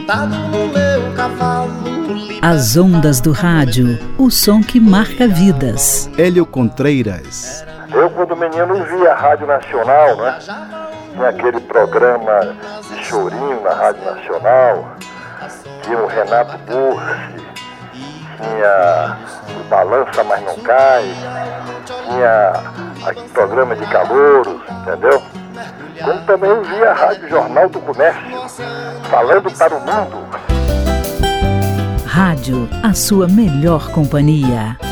montado no meu cavalo. As ondas do rádio, o som que marca vidas. Hélio Contreiras. Eu, quando menino, via a Rádio Nacional, né? Tinha aquele programa de chorinho na Rádio Nacional. Tinha o Renato Bursi, tinha o Balança Mas Não Cai, tinha aquele programa de calouros, entendeu? Como também eu via a Rádio Jornal do Comércio, falando para o mundo. Rádio, a sua melhor companhia.